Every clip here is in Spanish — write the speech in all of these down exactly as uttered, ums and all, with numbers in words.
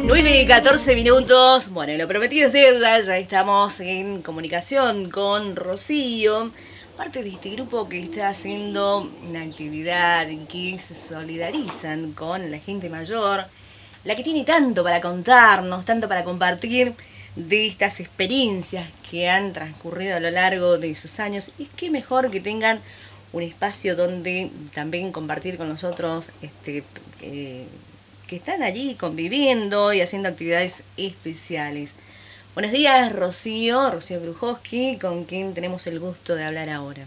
nueve y catorce minutos. Bueno, lo prometido es deuda. Ya estamos en comunicación con Rocío, parte de este grupo que está haciendo una actividad en que se solidarizan con la gente mayor, la que tiene tanto para contarnos, tanto para compartir de estas experiencias que han transcurrido a lo largo de sus años. Y qué mejor que tengan un espacio donde también compartir con nosotros este eh, que están allí conviviendo y haciendo actividades especiales. Buenos días, Rocío, Rocío Krujowski, con quien tenemos el gusto de hablar ahora.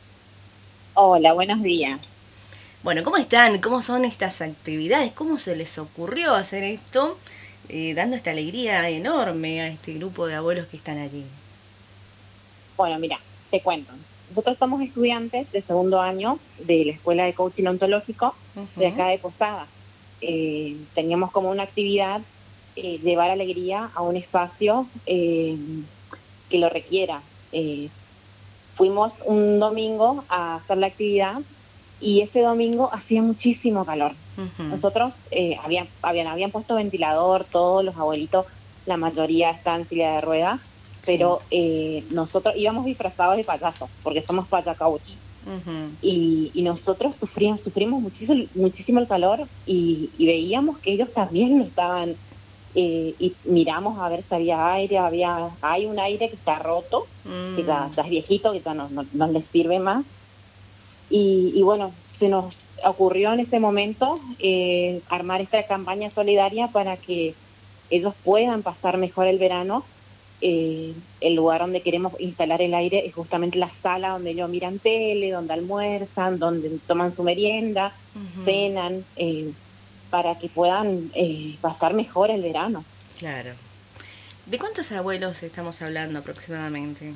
Hola, buenos días. Bueno, ¿cómo están? ¿Cómo son estas actividades? ¿Cómo se les ocurrió hacer esto, eh, dando esta alegría enorme a este grupo de abuelos que están allí? Bueno, mira, te cuento. Nosotros somos estudiantes de segundo año de la Escuela de Coaching Ontológico uh-huh. de acá de Posada. Eh, teníamos como una actividad eh, llevar alegría a un espacio eh, que lo requiera. Eh, fuimos un domingo a hacer la actividad y ese domingo hacía muchísimo calor. Uh-huh. Nosotros eh, habían, habían, habían puesto ventilador, todos los abuelitos, la mayoría están en silla de ruedas, sí. pero eh, nosotros íbamos disfrazados de payasos, porque somos payacauchi. Uh-huh. y, y nosotros sufrimos, sufrimos muchísimo, muchísimo el calor y, y veíamos que ellos también lo estaban, eh, y miramos a ver si había aire, había hay un aire que está roto, uh-huh. que ya, ya es viejito, que ya no, no, no les sirve más. Y, y bueno, se nos ocurrió en ese momento eh, armar esta campaña solidaria para que ellos puedan pasar mejor el verano. Eh, el lugar donde queremos instalar el aire es justamente la sala donde ellos miran tele, donde almuerzan, donde toman su merienda, uh-huh. cenan, eh, para que puedan eh, pasar mejor el verano. Claro. ¿De cuántos abuelos estamos hablando aproximadamente?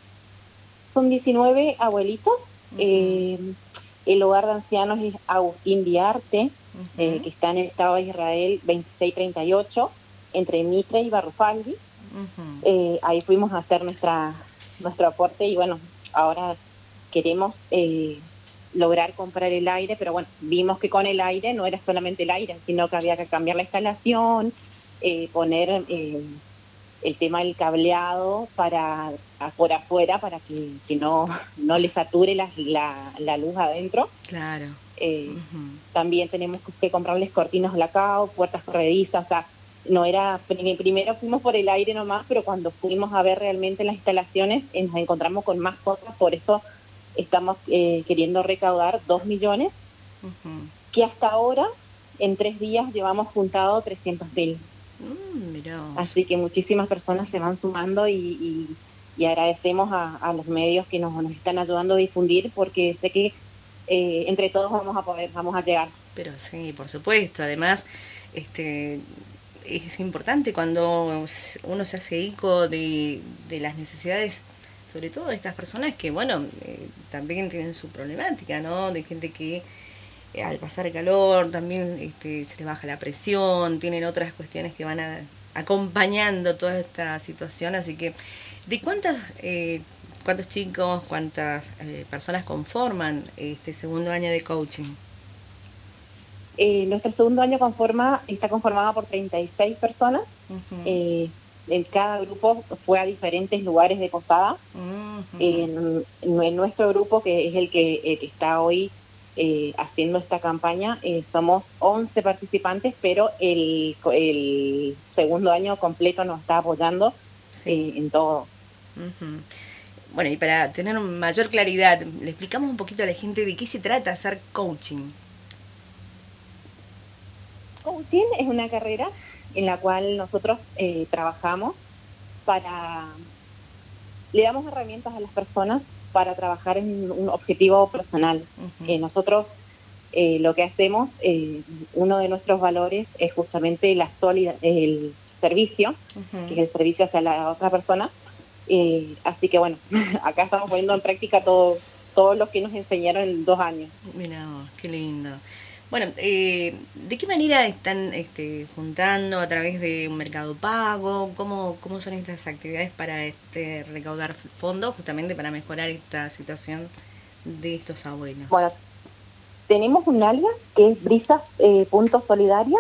Son diecinueve abuelitos. Uh-huh. Eh, el hogar de ancianos es Agustín Diarte, uh-huh. eh, que está en el Estado de Israel veintiséis treinta y ocho, entre Mitre y Barrufaldi. Uh-huh. Eh, ahí fuimos a hacer nuestra nuestro aporte y bueno, ahora queremos eh, lograr comprar el aire, pero bueno, vimos que con el aire no era solamente el aire, sino que había que cambiar la instalación, eh, poner eh, el tema del cableado para por afuera para que, que no no le sature la, la, la luz adentro. Claro. Eh, uh-huh. También tenemos que comprarles cortinas blackout, puertas corredizas, o sea, no era, primero fuimos por el aire nomás, pero cuando fuimos a ver realmente las instalaciones eh, nos encontramos con más cosas, por eso estamos eh, queriendo recaudar dos millones, uh-huh. que hasta ahora, en tres días, llevamos juntado trescientos mil. Mm, mirá. Así que muchísimas personas se van sumando y, y, y agradecemos a, a los medios que nos, nos están ayudando a difundir, porque sé que eh, entre todos vamos a poder, vamos a llegar. Pero sí, por supuesto, además, este... es importante cuando uno se hace eco de, de las necesidades, sobre todo de estas personas que, bueno, eh, también tienen su problemática, ¿no? De gente que eh, al pasar calor también este, se les baja la presión, tienen otras cuestiones que van a, acompañando toda esta situación. Así que, ¿de cuántas, eh, cuántos chicos, cuántas eh, personas conforman este segundo año de coaching? Eh, nuestro segundo año conforma está conformada por treinta y seis personas. Uh-huh. Eh, en cada grupo fue a diferentes lugares de Posada. Uh-huh. En, en nuestro grupo, que es el que, el que está hoy eh, haciendo esta campaña, eh, somos once participantes, pero el, el segundo año completo nos está apoyando sí. eh, en todo. Uh-huh. Bueno, y para tener mayor claridad, le explicamos un poquito a la gente de qué se trata hacer coaching. Coaching es una carrera en la cual nosotros eh, trabajamos para... Le damos herramientas a las personas para trabajar en un objetivo personal. Uh-huh. Eh, nosotros eh, lo que hacemos, eh, uno de nuestros valores es justamente la solida- el servicio, uh-huh. que es el servicio hacia la otra persona. Eh, así que bueno, acá estamos poniendo en práctica todo, todo lo que nos enseñaron en dos años. Mirá, qué lindo. Bueno, eh, ¿de qué manera están este, juntando a través de un mercado pago? ¿Cómo, cómo son estas actividades para este, recaudar fondos justamente para mejorar esta situación de estos abuelos? Bueno, tenemos un área que es brisas eh, punto solidaria,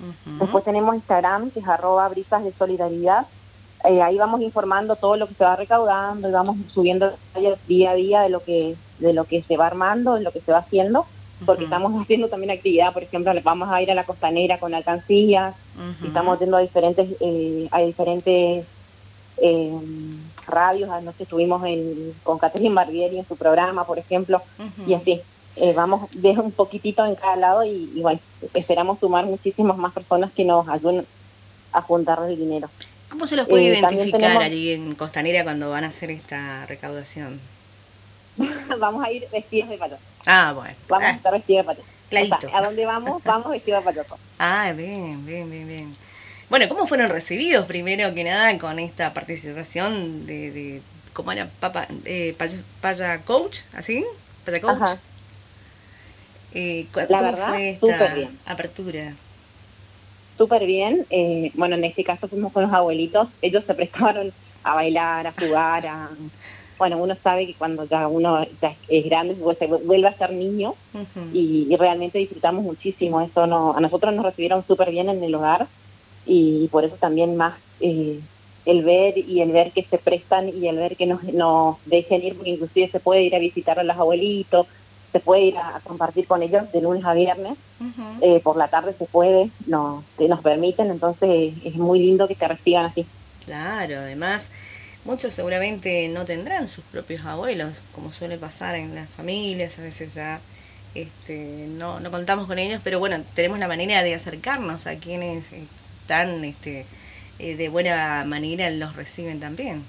Uh-huh. Después tenemos Instagram, que es arroba brisas de solidaridad. Eh, ahí vamos informando todo lo que se va recaudando y vamos subiendo día a día de lo que de lo que se va armando, de lo que se va haciendo, porque uh-huh. estamos haciendo también actividad. Por ejemplo, vamos a ir a la costanera con alcancías, uh-huh. y estamos yendo a diferentes eh, a diferentes eh, radios. Anoche estuvimos en, con Catherine Barbieri en su programa, por ejemplo, uh-huh. y así. Eh, vamos de un poquitito en cada lado y, y bueno, esperamos sumar muchísimas más personas que nos ayuden a juntar el dinero. ¿Cómo se los puede eh, identificar tenemos... allí en Costanera cuando van a hacer esta recaudación? Vamos a ir vestidos de payaso. Ah, bueno. Vamos ah, a estar vestidos de payaso. Clarito. O sea, a dónde vamos, vamos vestidos de payaso. Ah, bien, bien, bien, bien. Bueno, ¿cómo fueron recibidos primero que nada con esta participación de, de ¿cómo era? Papa, eh, paya, paya Coach, ¿así? Paya Coach. Ajá. Eh, ¿Cómo La verdad, fue esta bien. apertura? Súper bien. Eh, bueno, en este caso fuimos con los abuelitos. Ellos se prestaron a bailar, a jugar, a... Bueno, uno sabe que cuando ya uno ya es grande, pues se vuelve a ser niño, uh-huh. y, y realmente disfrutamos muchísimo. Eso no, a nosotros nos recibieron súper bien en el hogar y por eso también más eh, el ver y el ver que se prestan y el ver que nos, nos dejen ir, porque inclusive se puede ir a visitar a los abuelitos, se puede ir a, a compartir con ellos de lunes a viernes, uh-huh. eh, por la tarde se puede, no, que nos permiten, entonces es muy lindo que te reciban así. Claro, además muchos seguramente no tendrán sus propios abuelos, como suele pasar en las familias, a veces ya este, no, no contamos con ellos, pero bueno, tenemos la manera de acercarnos a quienes están este, eh, de buena manera los reciben también.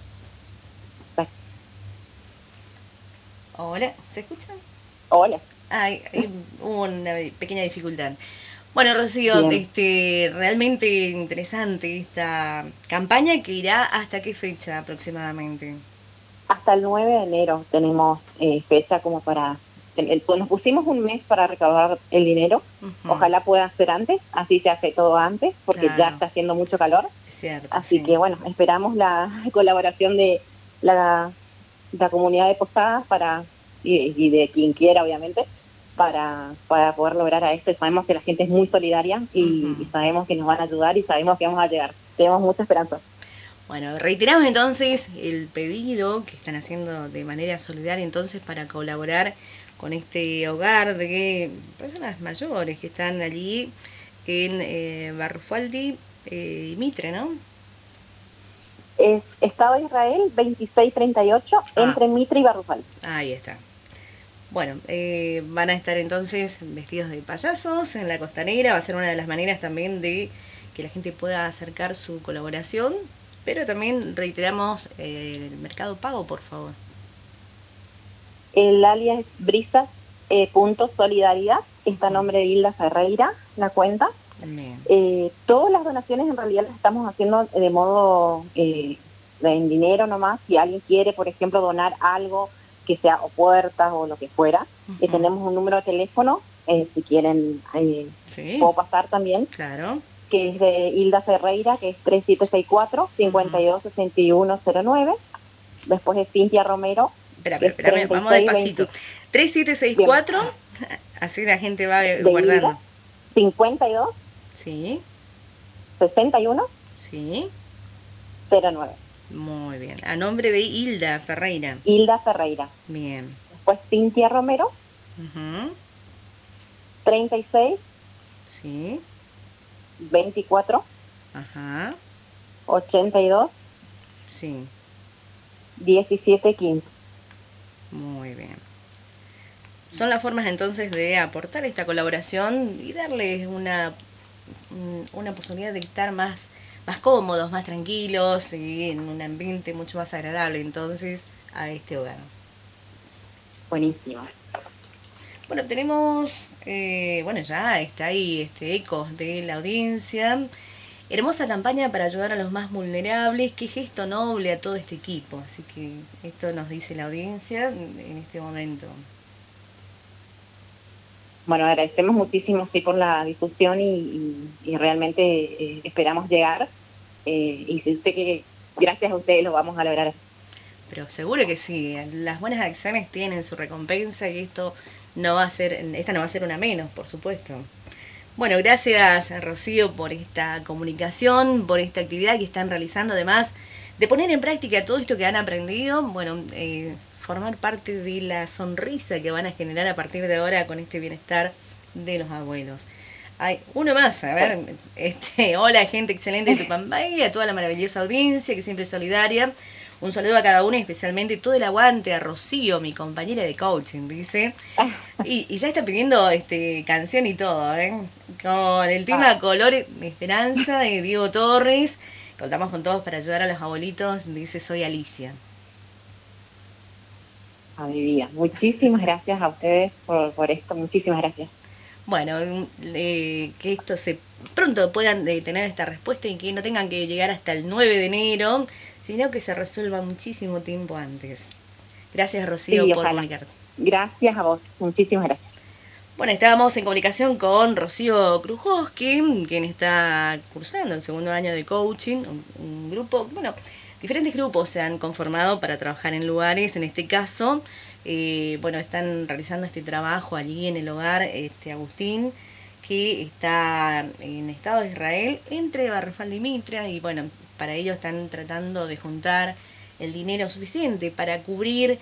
Hola, ¿se escucha? Hola. Ay, hay, hubo una pequeña dificultad. Bueno, Rocío, este, realmente interesante esta campaña, que irá hasta qué fecha aproximadamente. Hasta el nueve de enero tenemos eh, fecha como para... El, nos pusimos un mes para recaudar el dinero, uh-huh. Ojalá pueda ser antes, así se hace todo antes, porque claro. Ya está haciendo mucho calor. Es cierto, así sí. que bueno, esperamos la colaboración de la, la comunidad de Posadas para y, y de quien quiera, obviamente, para, para poder lograr a esto. Sabemos que la gente es muy solidaria y, uh-huh. y sabemos que nos van a ayudar y sabemos que vamos a llegar. Tenemos mucha esperanza. Bueno, reiteramos entonces el pedido que están haciendo de manera solidaria entonces para colaborar con este hogar de personas mayores que están allí en eh, Barrufaldi y eh, Mitre, ¿no? Es Estado de Israel veintiséis treinta y ocho, ah. entre Mitre y Barrufaldi. Ahí está. Bueno, eh, van a estar entonces vestidos de payasos en la costanera, va a ser una de las maneras también de que la gente pueda acercar su colaboración, pero también reiteramos eh, el Mercado Pago, por favor. El alias es brisas eh, punto solidaridad, está a nombre de Hilda Ferreira, la cuenta. Eh, todas las donaciones en realidad las estamos haciendo de modo eh, en dinero nomás. Si alguien quiere, por ejemplo, donar algo que sea o puertas o lo que fuera, uh-huh. eh, tenemos un número de teléfono, eh, si quieren eh, sí. puedo pasar también, claro. que es de Hilda Ferreira, que es tres siete seis cuatro, cinco dos seis uno cero nueve. Después es Cintia Romero. Espera, espera, espera, vamos despacito. tres siete seis cuatro, así la gente va de guardando. Hilda, cincuenta y dos. Sí. sesenta y uno. Sí. cero nueve. Muy bien. A nombre de Hilda Ferreira. Hilda Ferreira. Bien. Después Cintia Romero. Uh-huh. treinta y seis. Sí. veinticuatro. Ajá. ochenta y dos. Sí. diecisiete quince. Muy bien. Son las formas entonces de aportar esta colaboración y darles una, una posibilidad de estar más, más cómodos, más tranquilos y en un ambiente mucho más agradable entonces a este hogar. Buenísimo. Bueno, tenemos, eh, bueno, ya está ahí este ecos de la audiencia. Hermosa campaña para ayudar a los más vulnerables, qué gesto noble a todo este equipo. Así que esto nos dice la audiencia en este momento. Bueno, agradecemos muchísimo sí, por la difusión y, y, y realmente eh, esperamos llegar. Eh, y sé que gracias a ustedes lo vamos a lograr. Pero seguro que sí, las buenas acciones tienen su recompensa y esto no va a ser, esta no va a ser una menos, por supuesto. Bueno, gracias Rocío por esta comunicación, por esta actividad que están realizando, además de poner en práctica todo esto que han aprendido, bueno, eh, formar parte de la sonrisa que van a generar a partir de ahora con este bienestar de los abuelos. Hay uno más, a ver, este, hola gente excelente de Tupambay, a toda la maravillosa audiencia que siempre es solidaria. Un saludo a cada uno y especialmente todo el aguante a Rocío, mi compañera de coaching, dice. Y, y ya está pidiendo este canción y todo, ¿eh? Con el tema ah. Color de Esperanza de Diego Torres. Contamos con todos para ayudar a los abuelitos, dice soy Alicia. A mi vida. Muchísimas gracias a ustedes por, por esto, muchísimas gracias. Bueno, eh, que esto se pronto puedan eh, tener esta respuesta y que no tengan que llegar hasta el nueve de enero, sino que se resuelva muchísimo tiempo antes. Gracias, Rocío, sí, por ojalá. comunicarte. Gracias a vos, muchísimas gracias. Bueno, estábamos en comunicación con Rocío Krujowski, quien está cursando el segundo año de coaching, un, un grupo, bueno, diferentes grupos se han conformado para trabajar en lugares, en este caso, eh, bueno, están realizando este trabajo allí en el hogar, este Agustín, que está en Estado de Israel, entre Barrafal y Mitra, y bueno, para ello están tratando de juntar el dinero suficiente para cubrir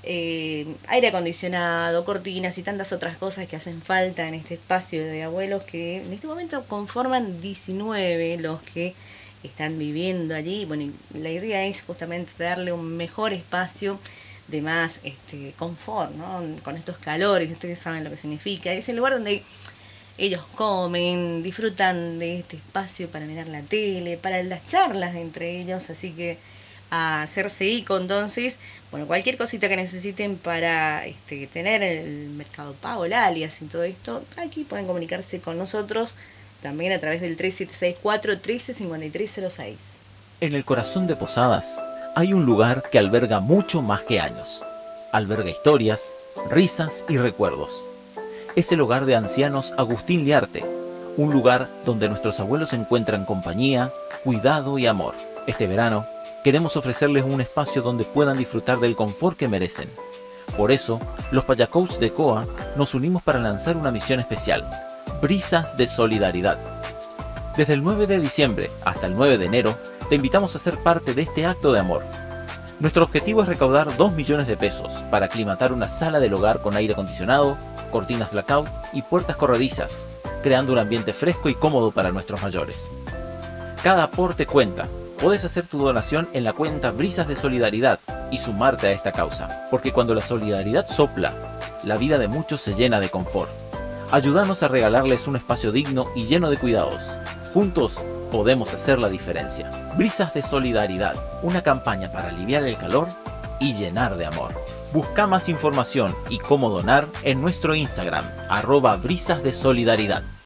eh, aire acondicionado, cortinas y tantas otras cosas que hacen falta en este espacio de abuelos que en este momento conforman diecinueve los que están viviendo allí. Bueno, y la idea es justamente darle un mejor espacio de más este confort, ¿no? Con estos calores, ustedes saben lo que significa. Es el lugar donde ellos comen, disfrutan de este espacio para mirar la tele, para las charlas entre ellos, así que a hacerse eco. Entonces, bueno, cualquier cosita que necesiten para este, tener el Mercado Pago, el alias y todo esto, aquí pueden comunicarse con nosotros también a través del tres siete seis cuatro, trece, cincuenta y tres cero seis. En el corazón de Posadas hay un lugar que alberga mucho más que años. Alberga historias, risas y recuerdos. Es el hogar de ancianos Agustín Liarte, un lugar donde nuestros abuelos encuentran compañía, cuidado y amor. Este verano queremos ofrecerles un espacio donde puedan disfrutar del confort que merecen. Por eso, los Payacoach de C O A nos unimos para lanzar una misión especial, Brisas de Solidaridad. Desde el nueve de diciembre hasta el nueve de enero, te invitamos a ser parte de este acto de amor. Nuestro objetivo es recaudar dos millones de pesos para aclimatar una sala del hogar con aire acondicionado, cortinas blackout y puertas corredizas, creando un ambiente fresco y cómodo para nuestros mayores. Cada aporte cuenta. Puedes hacer tu donación en la cuenta Brisas de Solidaridad y sumarte a esta causa, porque cuando la solidaridad sopla, la vida de muchos se llena de confort. Ayúdanos a regalarles un espacio digno y lleno de cuidados. Juntos podemos hacer la diferencia. Brisas de Solidaridad, una campaña para aliviar el calor y llenar de amor. Busca más información y cómo donar en nuestro Instagram, arroba Brisas de Solidaridad.